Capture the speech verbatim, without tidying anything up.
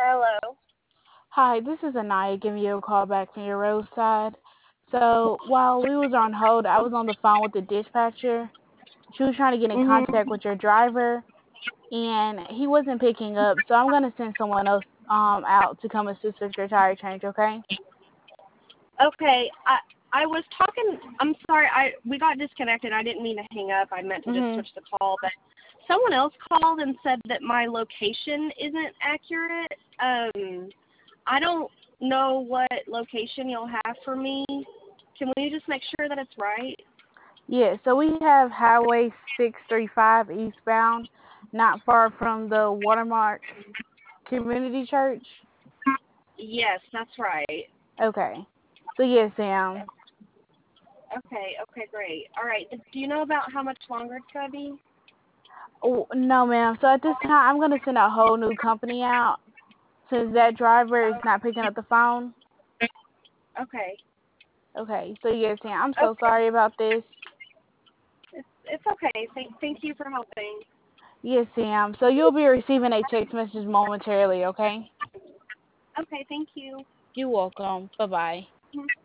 Hello. Hi, this is Anaya giving you a call back from your roadside. So while we was on hold, I was on the phone with the dispatcher. She was trying to get in Mhm. contact with your driver, and he wasn't picking up. So I'm gonna send someone else um out to come assist with your tire change. Okay? Okay. I I was talking. I'm sorry. I we got disconnected. I didn't mean to hang up. I meant to just Mhm. switch the call, but someone else called and said that my location isn't accurate. Um, I don't know what location you'll have for me. Can we just make sure that it's right? Yeah. So we have Highway six three five eastbound, not far from the Watermark Community Church. Yes, that's right. Okay. So yes, Sam. Okay. Okay. Great. All right. Do you know about how much longer it's gonna be? Oh, no, ma'am. So at this time, I'm gonna send a whole new company out since that driver is not picking up the phone. Okay. Okay, so yes, Sam, I'm so Okay. sorry about this. It's it's okay. Thank thank you for helping. Yes, Sam. So you'll be receiving a text message momentarily, okay? Okay. Thank you. You're welcome. Bye bye.